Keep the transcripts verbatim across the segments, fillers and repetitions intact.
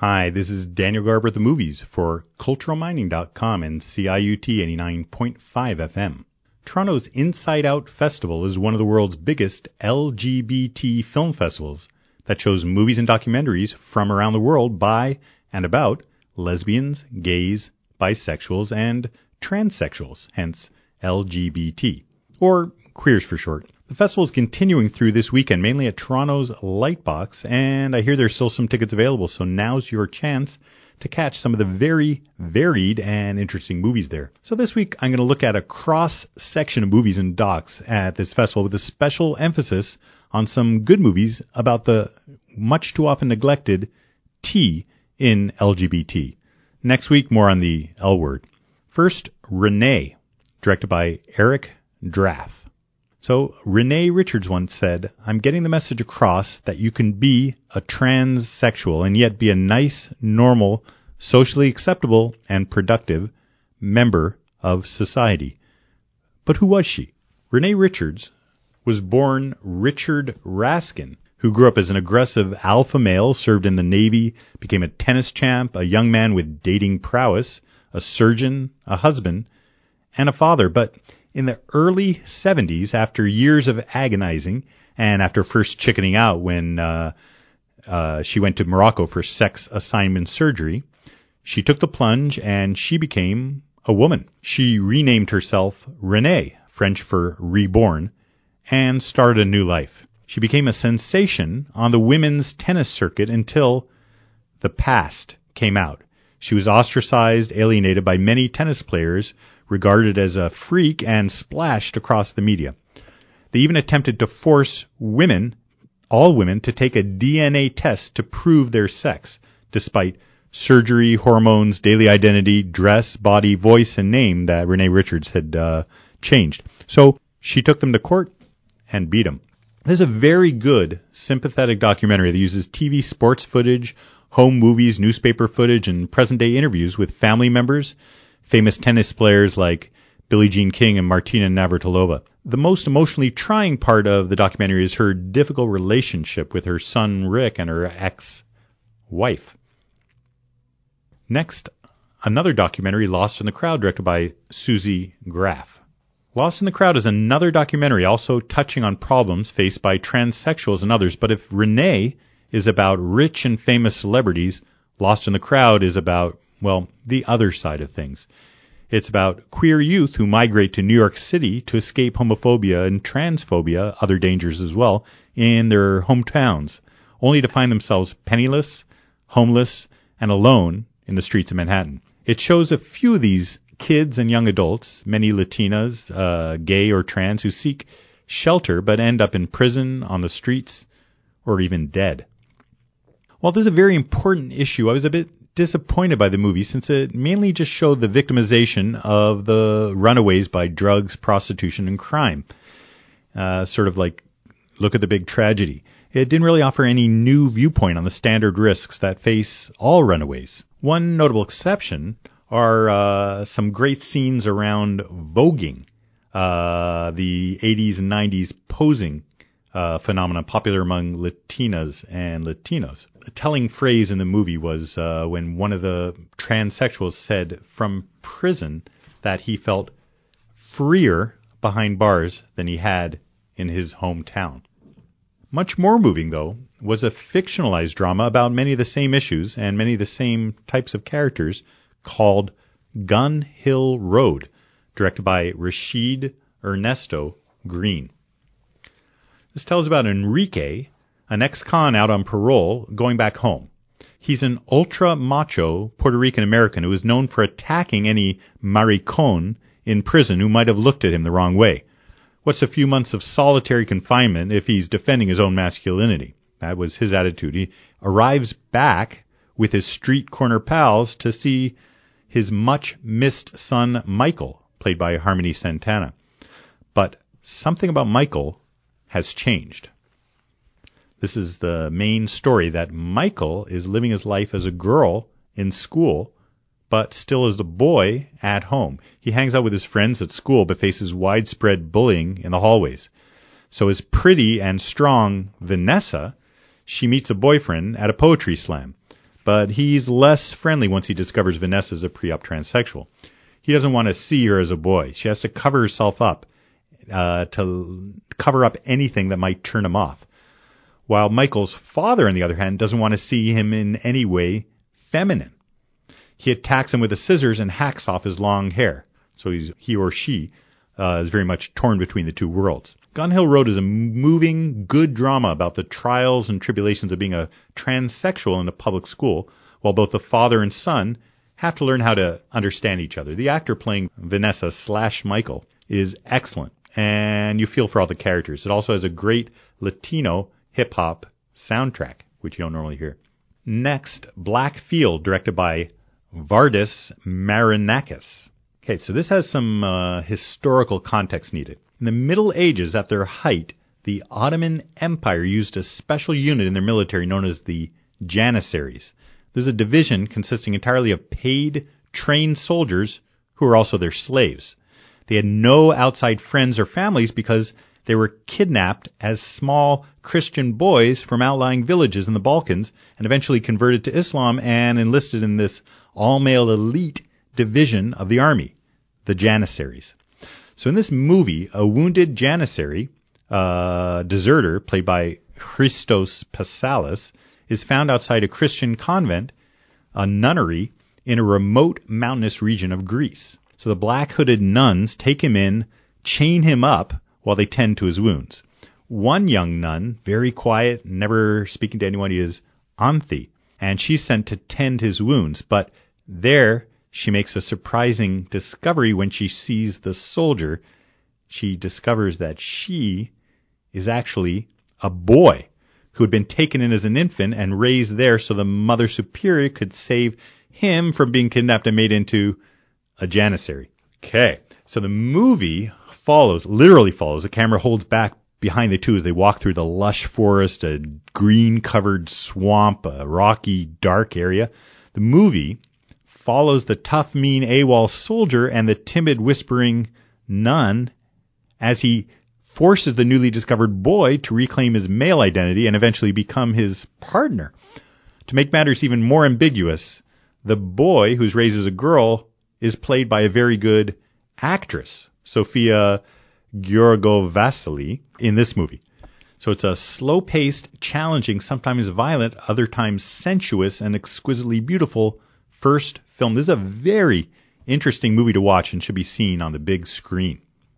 Hi, this is Daniel Garber at the Movies for cultural mining dot com and C I U T eighty-nine point five F M. Toronto's Inside Out Festival is one of the world's biggest L G B T film festivals that shows movies and documentaries from around the world by and about lesbians, gays, bisexuals, and transsexuals, hence L G B T, or queers for short. The festival is continuing through this weekend, mainly at Toronto's Lightbox, and I hear there's still some tickets available, so now's your chance to catch some of the very varied and interesting movies there. So this week, I'm going to look at a cross-section of movies and docs at this festival with a special emphasis on some good movies about the much too often neglected T in L G B T. Next week, more on the L word. First, Renee, directed by Eric Draff. So Renee Richards once said, "I'm getting the message across that you can be a transsexual and yet be a nice, normal, socially acceptable, and productive member of society." But who was she? Renee Richards was born Richard Raskin, who grew up as an aggressive alpha male, served in the Navy, became a tennis champ, a young man with dating prowess, a surgeon, a husband, and a father. But in the early seventies, after years of agonizing, and after first chickening out when uh, uh, she went to Morocco for sex assignment surgery, she took the plunge and she became a woman. She renamed herself Renee, French for reborn, and started a new life. She became a sensation on the women's tennis circuit until The Past came out. She was ostracized, alienated by many tennis players, regarded as a freak, and splashed across the media. They even attempted to force women, all women, to take a D N A test to prove their sex, despite surgery, hormones, daily identity, dress, body, voice, and name that Renee Richards had uh, changed. So she took them to court and beat them. This is a very good, sympathetic documentary that uses T V sports footage, home movies, newspaper footage, and present-day interviews with family members, famous tennis players like Billie Jean King and Martina Navratilova. The most emotionally trying part of the documentary is her difficult relationship with her son Rick and her ex-wife. Next, another documentary, Lost in the Crowd, directed by Susie Graff. Lost in the Crowd is another documentary also touching on problems faced by transsexuals and others, but if Renee is about rich and famous celebrities, Lost in the Crowd is about, well, the other side of things. It's about queer youth who migrate to New York City to escape homophobia and transphobia, other dangers as well, in their hometowns, only to find themselves penniless, homeless, and alone in the streets of Manhattan. It shows a few of these kids and young adults, many Latinas, uh, gay or trans, who seek shelter but end up in prison, on the streets, or even dead. While this is a very important issue, I was a bit disappointed by the movie since it mainly just showed the victimization of the runaways by drugs, prostitution, and crime. Uh, sort of like, look at the big tragedy. It didn't really offer any new viewpoint on the standard risks that face all runaways. One notable exception are uh, some great scenes around voguing, uh, the eighties and nineties posing uh, phenomenon popular among Latinas and Latinos. A telling phrase in the movie was uh, when one of the transsexuals said from prison that he felt freer behind bars than he had in his hometown. Much more moving, though, was a fictionalized drama about many of the same issues and many of the same types of characters called Gun Hill Road, directed by Rashid Ernesto Green. This tells about Enrique, an ex-con out on parole, going back home. He's an ultra-macho Puerto Rican-American who is known for attacking any maricon in prison who might have looked at him the wrong way. What's a few months of solitary confinement if he's defending his own masculinity? That was his attitude. He arrives back with his street corner pals to see his much-missed son Michael, played by Harmony Santana. But something about Michael has changed. This is the main story, that Michael is living his life as a girl in school, but still as a boy at home. He hangs out with his friends at school, but faces widespread bullying in the hallways. So his pretty and strong Vanessa, she meets a boyfriend at a poetry slam. but he's less friendly once he discovers Vanessa's a pre-op transsexual. He doesn't want to see her as a boy. She has to cover herself up uh, to cover up anything that might turn him off. While Michael's father, on the other hand, doesn't want to see him in any way feminine. He attacks him with the scissors and hacks off his long hair. So he's, he or she uh, is very much torn between the two worlds. Gun Hill Road is a moving, good drama about the trials and tribulations of being a transsexual in a public school, while both the father and son have to learn how to understand each other. The actor playing Vanessa slash Michael is excellent, and you feel for all the characters. It also has a great Latino hip-hop soundtrack, which you don't normally hear. Next, Black Field, directed by Vardis Marinakis. Okay, so this has some uh, historical context needed. In the Middle Ages, at their height, the Ottoman Empire used a special unit in their military known as the Janissaries. There's a division consisting entirely of paid, trained soldiers who are also their slaves. They had no outside friends or families because they were kidnapped as small Christian boys from outlying villages in the Balkans and eventually converted to Islam and enlisted in this all-male elite division of the army, the Janissaries. So in this movie, a wounded Janissary, uh, deserter, played by Christos Passalis, is found outside a Christian convent, a nunnery, in a remote mountainous region of Greece. So the black-hooded nuns take him in, chain him up while they tend to his wounds. One young nun, very quiet, never speaking to anyone, is Anthi, and she's sent to tend his wounds. But there she makes a surprising discovery when she sees the soldier. She discovers that she is actually a boy who had been taken in as an infant and raised there so the Mother Superior could save him from being kidnapped and made into a Janissary. Okay, so the movie follows, literally follows. The camera holds back behind the two as they walk through the lush forest, a green-covered swamp, a rocky, dark area. The movie follows the tough, mean AWOL soldier and the timid, whispering nun as he forces the newly discovered boy to reclaim his male identity and eventually become his partner. To make matters even more ambiguous, the boy, who's raised as a girl, is played by a very good actress, Sofia Georgovasily, in this movie. So it's a slow-paced, challenging, sometimes violent, other times sensuous, and exquisitely beautiful first film. This is a very interesting movie to watch and should be seen on the big screen.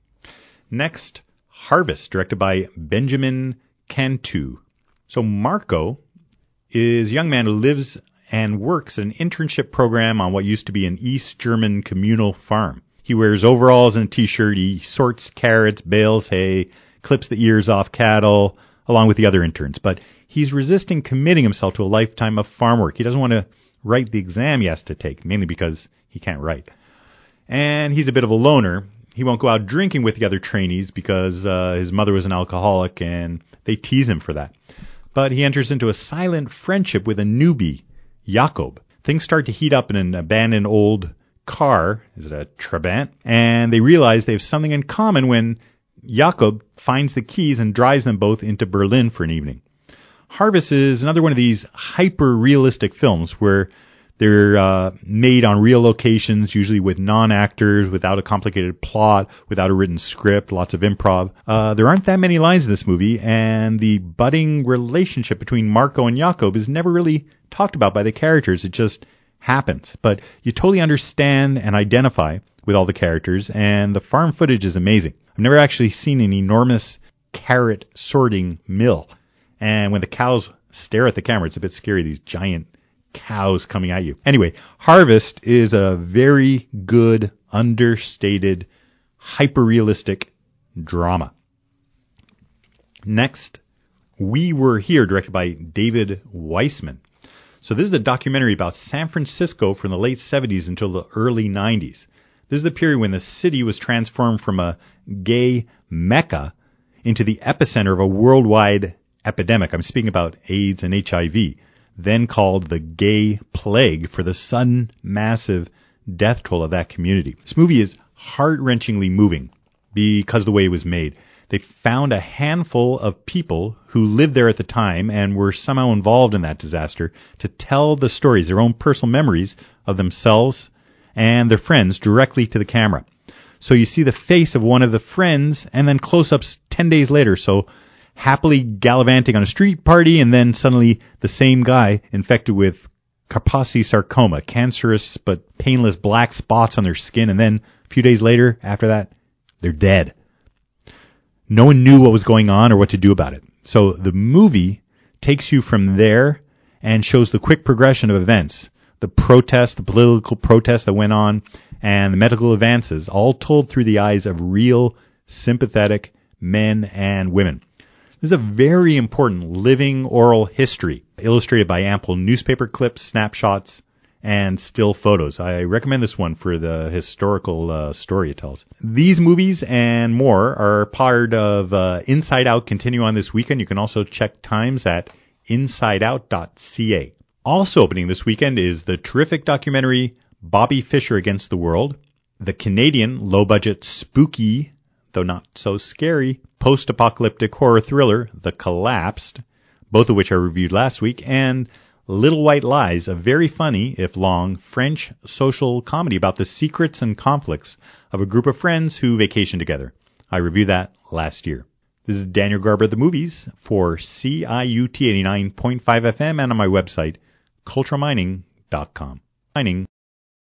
Next, Harvest, directed by Benjamin Cantu. So Marco is a young man who lives and works at an internship program on what used to be an East German communal farm. He wears overalls and a t-shirt, he sorts carrots, bales hay, clips the ears off cattle, along with the other interns. But he's resisting committing himself to a lifetime of farm work. He doesn't want to write the exam he has to take, mainly because he can't write. And he's a bit of a loner. He won't go out drinking with the other trainees because uh, his mother was an alcoholic and they tease him for that. But he enters into a silent friendship with a newbie, Jakob. Things start to heat up in an abandoned old car. Is it a Trabant? And they realize they have something in common when Jakob finds the keys and drives them both into Berlin for an evening. Harvest is another one of these hyper-realistic films where they're uh, made on real locations, usually with non-actors, without a complicated plot, without a written script, lots of improv. Uh, there aren't that many lines in this movie, and the budding relationship between Marco and Jakob is never really talked about by the characters. It just happens. But you totally understand and identify with all the characters, and the farm footage is amazing. I've never actually seen an enormous carrot sorting mill. And when the cows stare at the camera, it's a bit scary, these giant cows coming at you. Anyway, Harvest is a very good, understated, hyper-realistic drama. Next, We Were Here, directed by David Weissman. So this is a documentary about San Francisco from the late seventies until the early nineties. This is the period when the city was transformed from a gay mecca into the epicenter of a worldwide epidemic. I'm speaking about AIDS and H I V, then called the gay plague, for the sudden massive death toll of that community. This movie is heart-wrenchingly moving because of the way it was made. They found a handful of people who lived there at the time and were somehow involved in that disaster to tell the stories, their own personal memories of themselves and their friends directly to the camera. So you see the face of one of the friends and then close-ups ten days later. So happily gallivanting on a street party, and then suddenly the same guy infected with Kaposi sarcoma, cancerous but painless black spots on their skin, and then a few days later, after that, they're dead. No one knew what was going on or what to do about it. So the movie takes you from there and shows the quick progression of events, the protests, the political protests that went on, and the medical advances, all told through the eyes of real, sympathetic men and women. This is a very important living oral history, illustrated by ample newspaper clips, snapshots, and still photos. I recommend this one for the historical uh, story it tells. These movies and more are part of uh, Inside Out Continue on this weekend. You can also check times at inside out dot c a. Also opening this weekend is the terrific documentary Bobby Fischer Against the World, the Canadian low-budget spooky, though not so scary, post-apocalyptic horror thriller The Collapsed, both of which I reviewed last week, and Little White Lies, a very funny, if long, French social comedy about the secrets and conflicts of a group of friends who vacation together. I reviewed that last year. This is Daniel Garber at the Movies for C I U T eighty-nine point five F M and on my website, cultural mining dot com. Mining.